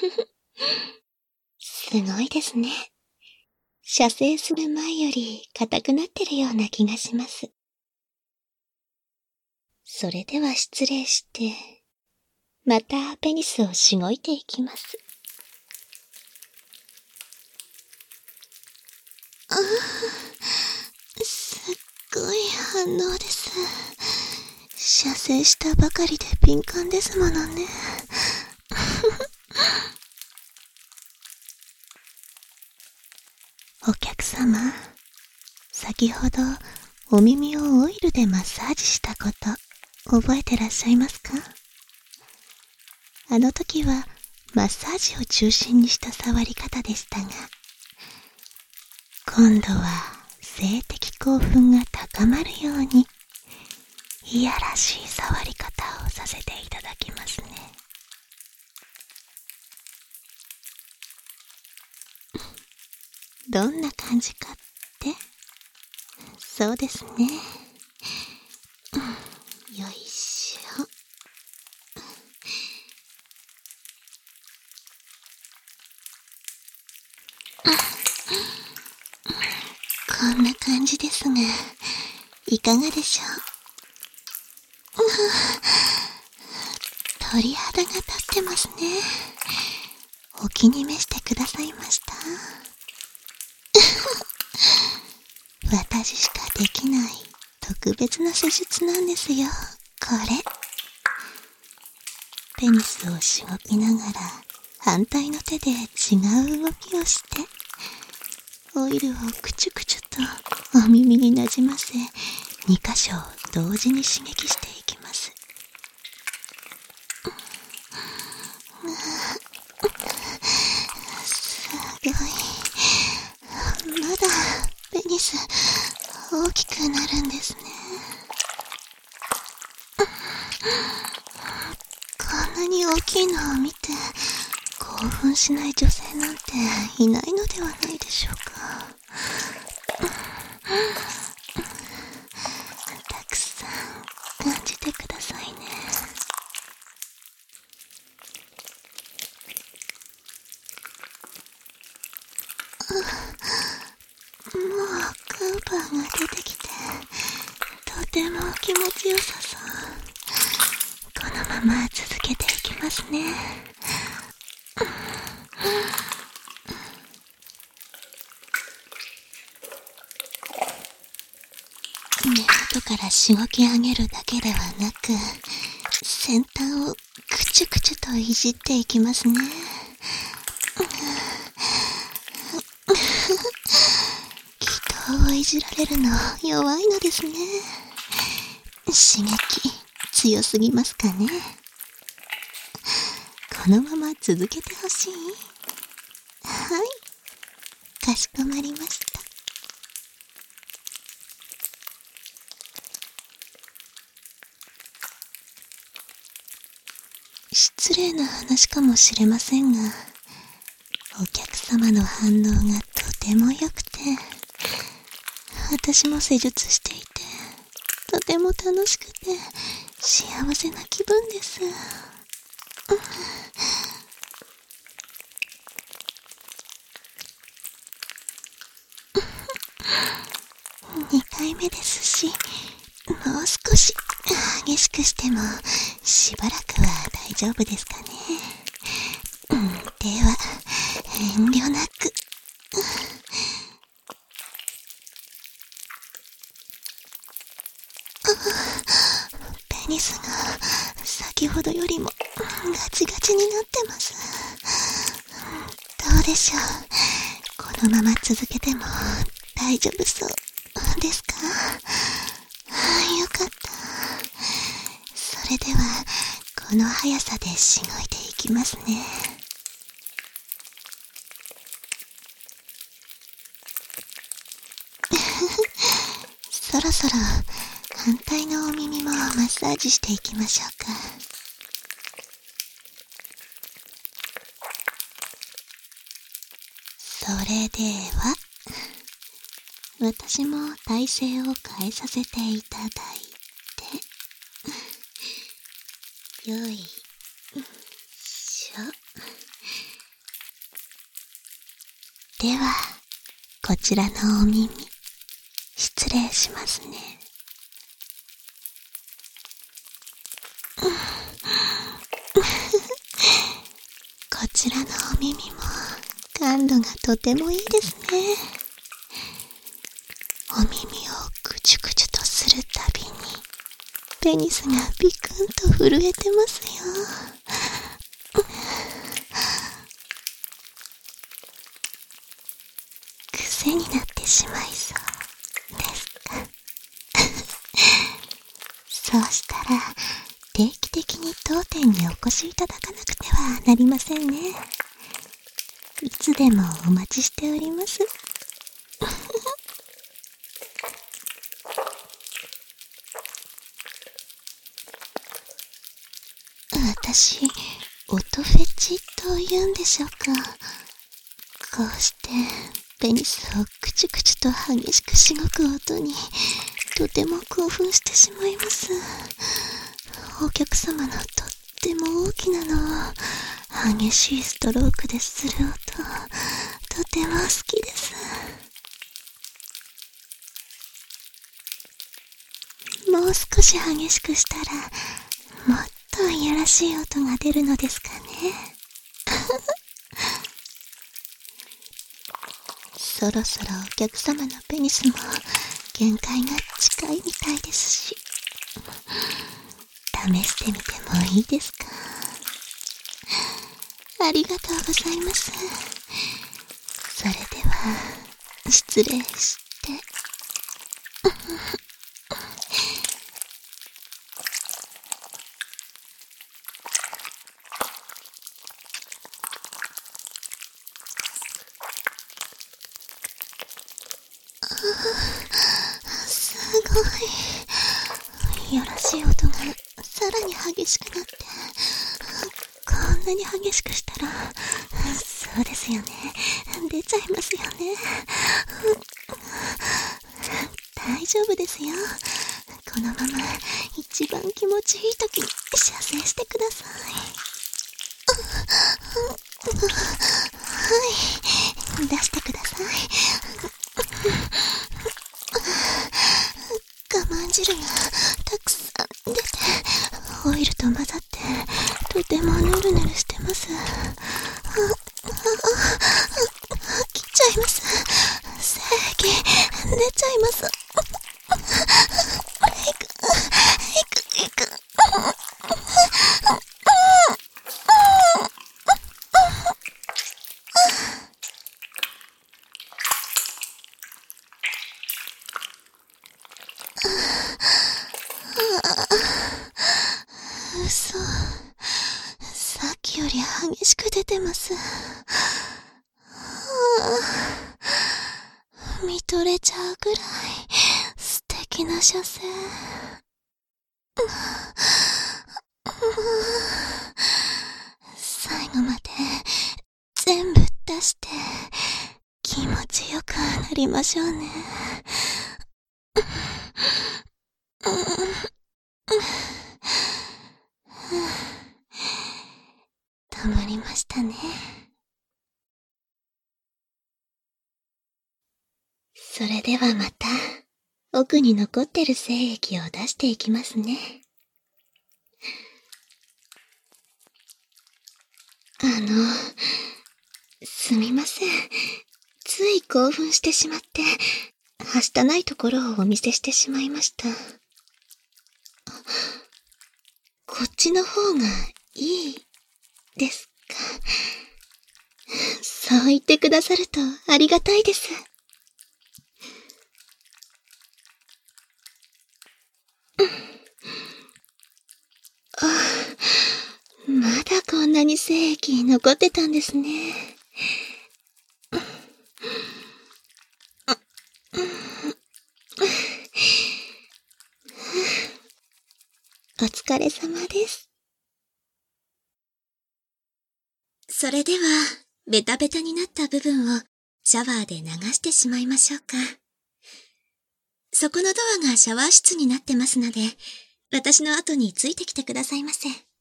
すごいですね。射精する前より硬くなってるような気がします。それでは失礼して、またペニスをしごいていきます。すっごい反応です。射精したばかりで敏感ですものね。お客様、先ほどお耳をオイルでマッサージしたこと覚えてらっしゃいますか？あの時はマッサージを中心にした触り方でしたが、今度は性的興奮が高まるようにいやらしい触り方をさせていただきますね。どんな感じかって？そうですね。よいしょ。こんな感じですが、いかがでしょう？鳥肌が立ってますね。お気に召してくださいました？私しかできない特別な施術なんですよ、これ。ペニスをしごきながら反対の手で違う動きをして、オイルをクチュクチュとお耳になじませ、2箇所同時に刺激していきます。すごい。まだペニス大きくなるんですね。こんなに大きいのを見て興奮しない女性なんていないのではないでしょうか。たくさん感じてくださいね。もうクーパーが出てきて、とても気持ちよさそう。このまま続けていきますね。根元からしごき上げるだけではなく、先端をクチュクチュといじっていきますね。人をいじられるの弱いのですね。刺激強すぎますかね。このまま続けてほしい？はい、かしこまりました。失礼な話かもしれませんが、お客様の反応がとても良くて、私も施術していて、とても楽しくて幸せな気分です。2回目ですし、もう少し激しくしてもしばらくは大丈夫ですかね。では遠慮なく。ペニスが先ほどよりもガチガチになってます。どうでしょう。このまま続けても大丈夫そうですか？よかった。それではこの速さでしごいていきますね。そろそろ反対のお耳もマッサージしていきましょうか。それでは私も体勢を変えさせていただいて、よいしょ。 では、こちらのお耳、失礼しますね。こちらのお耳も感度がとてもいいですね。お耳をくちゅくちゅとするたびにペニスがビクンと震えてますよ。癖になってしまいそうですか。そうしたら定期的に当店にお越しいただかなくてはなりませんね。いつでもお待ちしております。私、音フェチと言うんでしょうか。こうしてペニスをクチュクチュと激しくしごく音にとても興奮してしまいます。お客様のとっても大きなのを激しいストロークでする音、とても好きです。もう少し激しくしたらもっといやらしい音が出るのですかね。そろそろお客様のペニスも限界が近いみたいですし、試してみてもいいですか？ありがとうございます。それでは失礼して。すごい。いやらしい音がさらに激しくなって、こんなに激しくしたら、そうですよね。出ちゃいますよね。大丈夫ですよ。このまま一番気持ちいい時に射精してください。はい。出してください。我慢汁がたくさん出て、オイルと混ざってとてもヌルヌルしてます。切っちゃいます。精液出ちゃいます。いく。嘘。さっきより激しく出てます。見とれちゃうぐらい素敵な射精。最後まで全部出して気持ちよくなりましょうね。たまりましたね。それではまた奥に残ってる精液を出していきますね。すみません。つい興奮してしまって、はしたないところをお見せしてしまいました。こっちの方がいいですか？そう言ってくださるとありがたいです。まだこんなに精液残ってたんですね。お疲れ様です。それでは、ベタベタになった部分をシャワーで流してしまいましょうか。そこのドアがシャワー室になってますので、私の後についてきてくださいませ。